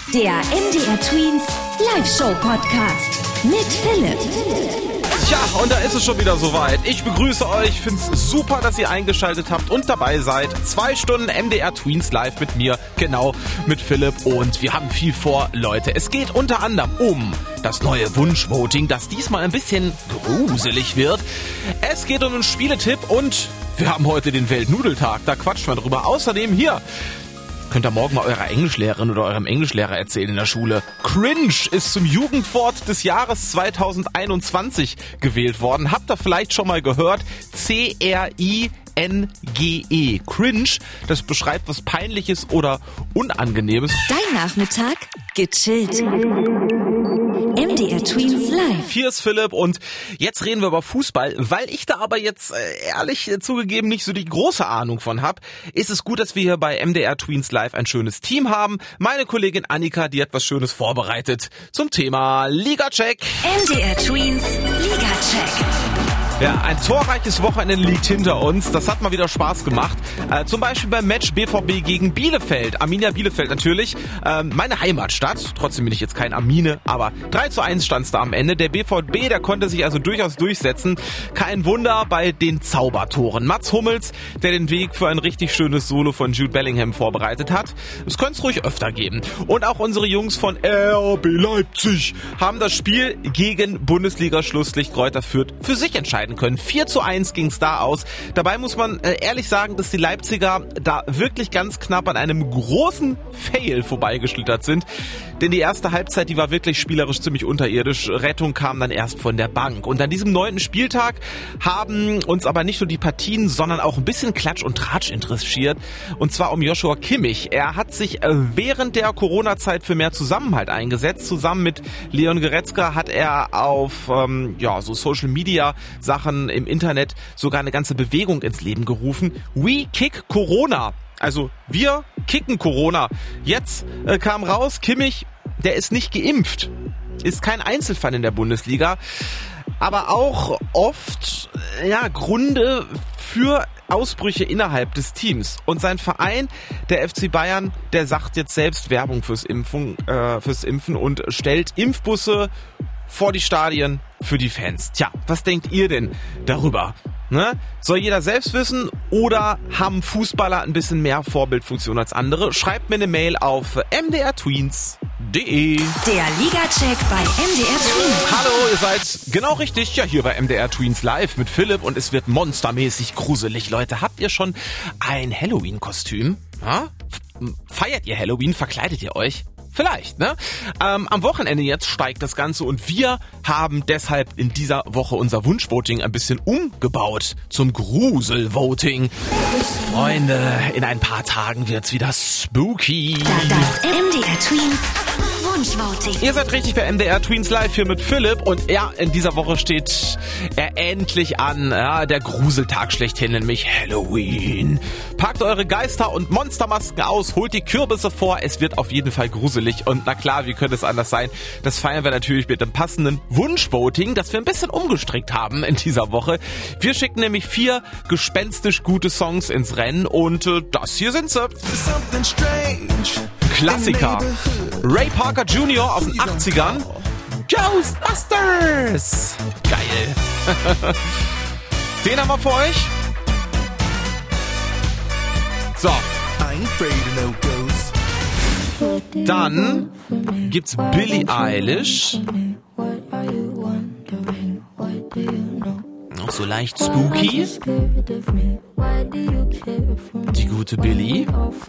Der MDR Tweens Live-Show-Podcast mit Philipp. Tja, und da ist es schon wieder soweit. Ich begrüße euch, find's super, dass ihr eingeschaltet habt und dabei seid. 2 Stunden MDR Tweens live mit mir, genau, mit Philipp. Und wir haben viel vor, Leute. Es geht unter anderem um das neue Wunschvoting, das diesmal ein bisschen gruselig wird. Es geht um einen Spieletipp und wir haben heute den Weltnudeltag. Da quatschen wir drüber. Außerdem hier könnt ihr morgen mal eurer Englischlehrerin oder eurem Englischlehrer erzählen in der Schule. Cringe ist zum Jugendwort des Jahres 2021 gewählt worden. Habt ihr vielleicht schon mal gehört? CRINGE. Cringe, das beschreibt was Peinliches oder Unangenehmes. Dein Nachmittag gechillt. MDR Tweens Live. Hier ist Philipp und jetzt reden wir über Fußball. Weil ich da aber jetzt ehrlich zugegeben nicht so die große Ahnung von habe, ist es gut, dass wir hier bei MDR Tweens Live ein schönes Team haben. Meine Kollegin Annika, die hat was Schönes vorbereitet zum Thema Liga-Check. MDR Tweens Liga-Check. Ja, ein torreiches Wochenende liegt hinter uns. Das hat mal wieder Spaß gemacht. Zum Beispiel beim Match BVB gegen Bielefeld. Arminia Bielefeld natürlich. Meine Heimatstadt. Trotzdem bin ich jetzt kein Armine, aber 3:1 stand es da am Ende. Der BVB, der konnte sich also durchaus durchsetzen. Kein Wunder bei den Zaubertoren. Mats Hummels, der den Weg für ein richtig schönes Solo von Jude Bellingham vorbereitet hat. Es könnte es ruhig öfter geben. Und auch unsere Jungs von RB Leipzig haben das Spiel gegen Bundesliga-Schlusslicht Greuther Fürth für sich entscheiden können. 4:1 ging es da aus. Dabei muss man ehrlich sagen, dass die Leipziger da wirklich ganz knapp an einem großen Fail vorbeigeschlittert sind. Denn die erste Halbzeit, die war wirklich spielerisch ziemlich unterirdisch. Rettung kam dann erst von der Bank. Und an diesem 9. Spieltag haben uns aber nicht nur die Partien, sondern auch ein bisschen Klatsch und Tratsch interessiert. Und zwar um Joshua Kimmich. Er hat sich während der Corona-Zeit für mehr Zusammenhalt eingesetzt. Zusammen mit Leon Goretzka hat er auf so Social-Media-Sachen im Internet sogar eine ganze Bewegung ins Leben gerufen. We Kick Corona. Also wir kicken Corona. Jetzt kam raus, Kimmich, der ist nicht geimpft. Ist kein Einzelfall in der Bundesliga. Aber auch oft Gründe für Ausbrüche innerhalb des Teams. Und sein Verein, der FC Bayern, der sagt jetzt selbst Werbung fürs Impfen und stellt Impfbusse vor die Stadien für die Fans. Tja, was denkt ihr denn darüber? Ne? Soll jeder selbst wissen oder haben Fußballer ein bisschen mehr Vorbildfunktion als andere? Schreibt mir eine Mail auf mdrtweens.de. Der Liga-Check bei MDR Tweens. Hallo, ihr seid genau richtig, ja hier bei MDR Tweens Live mit Philipp und es wird monstermäßig gruselig. Leute, habt ihr schon ein Halloween-Kostüm? Ja? Feiert ihr Halloween? Verkleidet ihr euch? Vielleicht, ne? Am Wochenende jetzt steigt das Ganze und wir haben deshalb in dieser Woche unser Wunschvoting ein bisschen umgebaut zum Gruselvoting. Freunde, in ein paar Tagen wird's wieder spooky. Das MDR Tweens Wunschvoting. Ihr seid richtig bei MDR Tweens Live hier mit Philipp und ja, in dieser Woche steht er endlich an, ja, der Gruseltag schlechthin, nämlich Halloween. Packt eure Geister und Monstermasken aus, holt die Kürbisse vor, es wird auf jeden Fall gruselig und na klar, wie könnte es anders sein? Das feiern wir natürlich mit einem passenden Wunschvoting, das wir ein bisschen umgestrickt haben in dieser Woche. Wir schicken nämlich 4 gespenstisch gute Songs ins Rennen und das hier sind sie. Klassiker. Ray Parker Jr. aus den 80ern. Ghostbusters. Geil. Den haben wir für euch. So. Dann gibt's Billie Eilish. Noch so leicht spooky. Die gute Billie.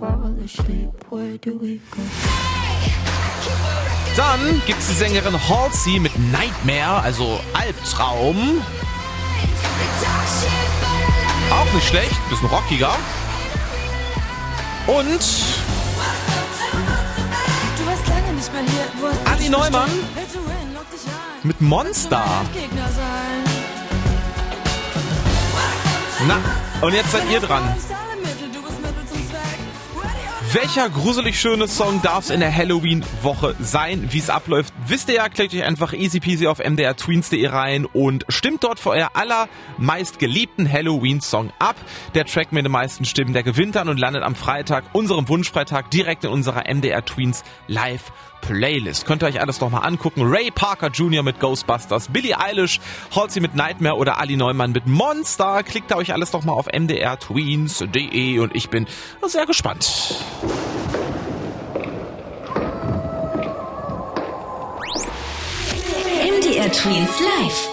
Dann gibt's die Sängerin Halsey mit Nightmare, also Albtraum. Auch nicht schlecht, bisschen rockiger. Und Adi Neumann mit Monster. Na, und jetzt seid ihr dran. Welcher gruselig schöne Song darf es in der Halloween-Woche sein? Wie es abläuft, wisst ihr ja. Klickt euch einfach easy peasy auf mdrtweens.de rein und stimmt dort für euer allermeist geliebten Halloween-Song ab. Der Track mit den meisten Stimmen, der gewinnt dann und landet am Freitag, unserem Wunschfreitag, direkt in unserer MDR Tweens Live Playlist. Könnt ihr euch alles nochmal angucken. Ray Parker Jr. mit Ghostbusters, Billie Eilish, Halsey mit Nightmare oder Ali Neumann mit Monster. Klickt euch alles doch mal auf mdrtweens.de und ich bin sehr gespannt. MDR Tweens Live.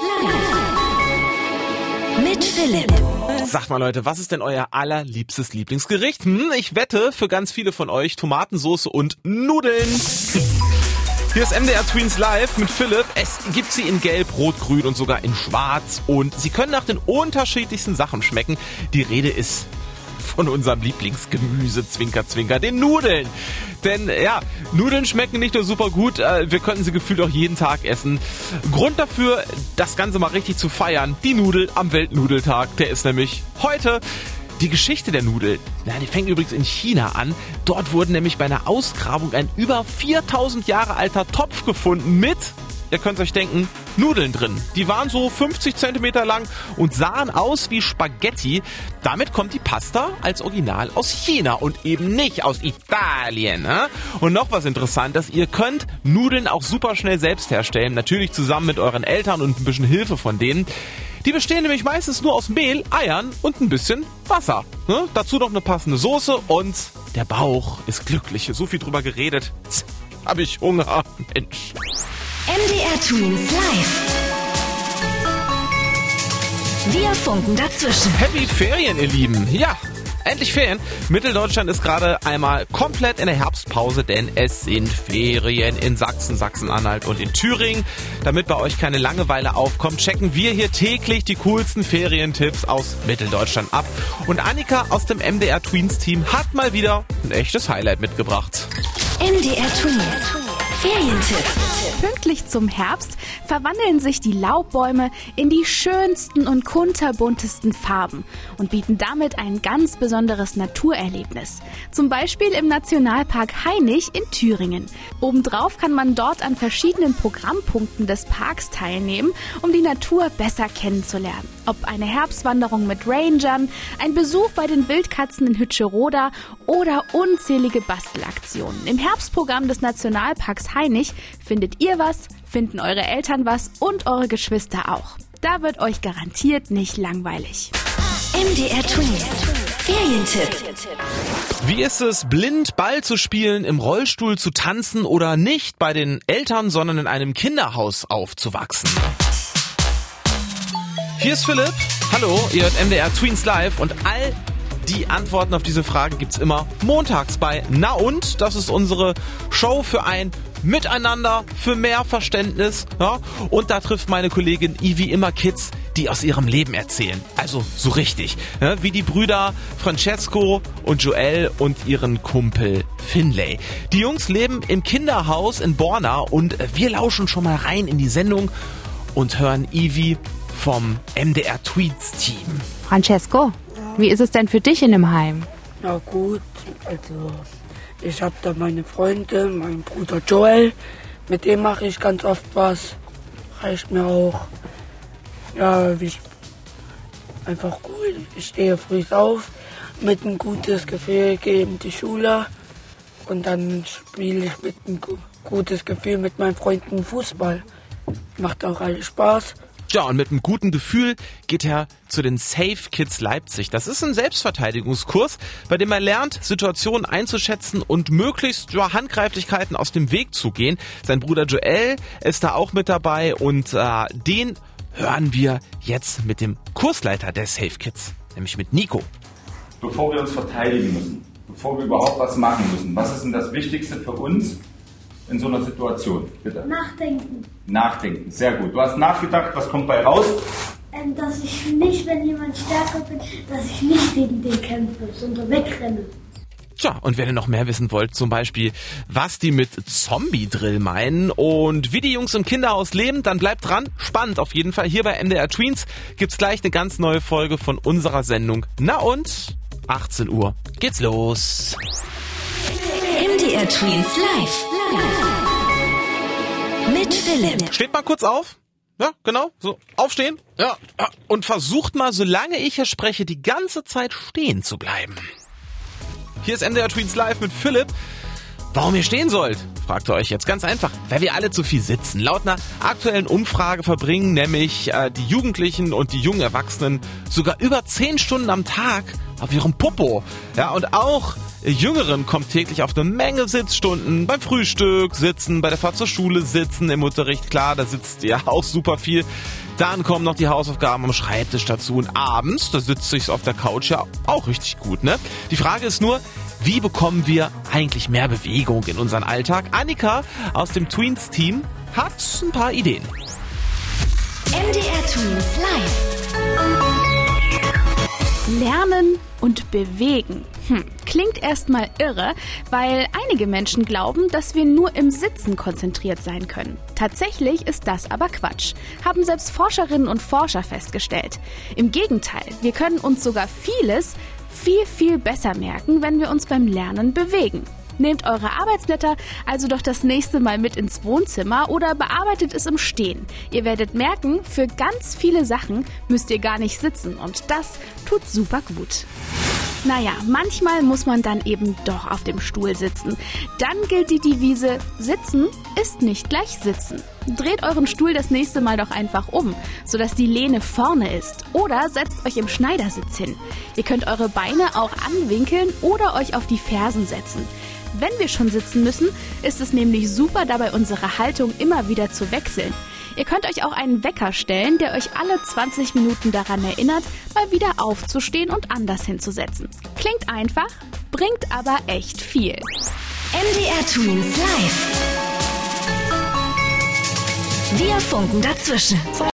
Mit Philipp. Sagt mal Leute, was ist denn euer allerliebstes Lieblingsgericht? Ich wette für ganz viele von euch Tomatensoße und Nudeln. Hier ist MDR Tweens Live mit Philipp. Es gibt sie in Gelb, Rot, Grün und sogar in Schwarz. Und sie können nach den unterschiedlichsten Sachen schmecken. Die Rede ist von unserem Lieblingsgemüse, Zwinker, Zwinker, den Nudeln. Denn ja, Nudeln schmecken nicht nur super gut, wir könnten sie gefühlt auch jeden Tag essen. Grund dafür, das Ganze mal richtig zu feiern, die Nudel am Weltnudeltag, der ist nämlich heute. Die Geschichte der Nudel, die fängt übrigens in China an. Dort wurde nämlich bei einer Ausgrabung ein über 4000 Jahre alter Topf gefunden mit, ihr könnt euch denken, Nudeln drin. Die waren so 50 Zentimeter lang und sahen aus wie Spaghetti. Damit kommt die Pasta als Original aus China und eben nicht aus Italien. Und noch was Interessantes, ihr könnt Nudeln auch super schnell selbst herstellen. Natürlich zusammen mit euren Eltern und ein bisschen Hilfe von denen. Die bestehen nämlich meistens nur aus Mehl, Eiern und ein bisschen Wasser. Dazu noch eine passende Soße und der Bauch ist glücklich. So viel drüber geredet. Jetzt hab ich Hunger, Mensch. MDR Tweens Live. Wir funken dazwischen. Happy Ferien, ihr Lieben. Ja, endlich Ferien. Mitteldeutschland ist gerade einmal komplett in der Herbstpause, denn es sind Ferien in Sachsen, Sachsen-Anhalt und in Thüringen. Damit bei euch keine Langeweile aufkommt, checken wir hier täglich die coolsten Ferientipps aus Mitteldeutschland ab. Und Annika aus dem MDR Tweens Team hat mal wieder ein echtes Highlight mitgebracht. MDR Tweens Ferientipp. Pünktlich zum Herbst verwandeln sich die Laubbäume in die schönsten und kunterbuntesten Farben und bieten damit ein ganz besonderes Naturerlebnis. Zum Beispiel im Nationalpark Hainich in Thüringen. Obendrauf kann man dort an verschiedenen Programmpunkten des Parks teilnehmen, um die Natur besser kennenzulernen. Ob eine Herbstwanderung mit Rangern, ein Besuch bei den Wildkatzen in Hütscheroda oder unzählige Bastelaktionen. Im Herbstprogramm des Nationalparks Hainich findet ihr was, finden eure Eltern was und eure Geschwister auch. Da wird euch garantiert nicht langweilig. MDR Tweens Ferientipp. Wie ist es, blind Ball zu spielen, im Rollstuhl zu tanzen oder nicht bei den Eltern, sondern in einem Kinderhaus aufzuwachsen? Hier ist Philipp. Hallo, ihr hört MDR Tweens Live und all die Antworten auf diese Fragen gibt's immer montags bei Na und? Das ist unsere Show für ein Miteinander, für mehr Verständnis. Ja? Und da trifft meine Kollegin Ivi immer Kids, die aus ihrem Leben erzählen. Also so richtig. Ja? Wie die Brüder Francesco und Joel und ihren Kumpel Finlay. Die Jungs leben im Kinderhaus in Borna und wir lauschen schon mal rein in die Sendung und hören Ivi vom MDR Tweens Team. Francesco, wie ist es denn für dich in dem Heim? Ja gut, also ich habe da meine Freunde, meinen Bruder Joel, mit dem mache ich ganz oft was, reicht mir auch. Ja, einfach cool, ich stehe früh auf, mit ein gutes Gefühl gehe in die Schule und dann spiele ich mit ein gutes Gefühl mit meinen Freunden Fußball. Macht auch alles Spaß. Ja, und mit einem guten Gefühl geht er zu den Safe Kids Leipzig. Das ist ein Selbstverteidigungskurs, bei dem er lernt, Situationen einzuschätzen und möglichst Handgreiflichkeiten aus dem Weg zu gehen. Sein Bruder Joel ist da auch mit dabei und den hören wir jetzt mit dem Kursleiter der Safe Kids, nämlich mit Nico. Bevor wir uns verteidigen müssen, bevor wir überhaupt was machen müssen, was ist denn das Wichtigste für uns in so einer Situation? Bitte. Nachdenken, sehr gut. Du hast nachgedacht, was kommt bei raus? Dass ich nicht, wenn jemand stärker bin, dass ich nicht gegen den kämpfe, sondern wegrenne. Tja, und wenn ihr noch mehr wissen wollt, zum Beispiel, was die mit Zombie-Drill meinen und wie die Jungs im Kinderhaus leben, dann bleibt dran. Spannend auf jeden Fall. Hier bei MDR Tweens gibt's gleich eine ganz neue Folge von unserer Sendung. Na und? 18 Uhr geht's los. MDR Twins live. Mit Philipp. Steht mal kurz auf. Ja, genau. So, aufstehen. Ja. Und versucht mal, solange ich hier spreche, die ganze Zeit stehen zu bleiben. Hier ist MDR Twins live mit Philipp. Warum ihr stehen sollt, fragt ihr euch jetzt. Ganz einfach, weil wir alle zu viel sitzen. Laut einer aktuellen Umfrage verbringen nämlich die Jugendlichen und die jungen Erwachsenen sogar über 10 Stunden am Tag auf ihrem Popo. Ja, und auch Jüngeren kommt täglich auf eine Menge Sitzstunden. Beim Frühstück sitzen, bei der Fahrt zur Schule sitzen, im Unterricht, klar, da sitzt ja auch super viel. Dann kommen noch die Hausaufgaben am Schreibtisch dazu. Und abends, da sitzt sich's auf der Couch ja auch richtig gut, ne? Die Frage ist nur, wie bekommen wir eigentlich mehr Bewegung in unseren Alltag? Annika aus dem Tweens-Team hat ein paar Ideen. MDR Twins live. Lernen und bewegen. Klingt erstmal irre, weil einige Menschen glauben, dass wir nur im Sitzen konzentriert sein können. Tatsächlich ist das aber Quatsch, haben selbst Forscherinnen und Forscher festgestellt. Im Gegenteil, wir können uns sogar vieles viel besser merken, wenn wir uns beim Lernen bewegen. Nehmt eure Arbeitsblätter also doch das nächste Mal mit ins Wohnzimmer oder bearbeitet es im Stehen. Ihr werdet merken, für ganz viele Sachen müsst ihr gar nicht sitzen und das tut super gut. Naja, manchmal muss man dann eben doch auf dem Stuhl sitzen. Dann gilt die Devise, Sitzen ist nicht gleich Sitzen. Dreht euren Stuhl das nächste Mal doch einfach um, sodass die Lehne vorne ist. Oder setzt euch im Schneidersitz hin. Ihr könnt eure Beine auch anwinkeln oder euch auf die Fersen setzen. Wenn wir schon sitzen müssen, ist es nämlich super, dabei unsere Haltung immer wieder zu wechseln. Ihr könnt euch auch einen Wecker stellen, der euch alle 20 Minuten daran erinnert, mal wieder aufzustehen und anders hinzusetzen. Klingt einfach, bringt aber echt viel. MDR Twins live. Wir funken dazwischen.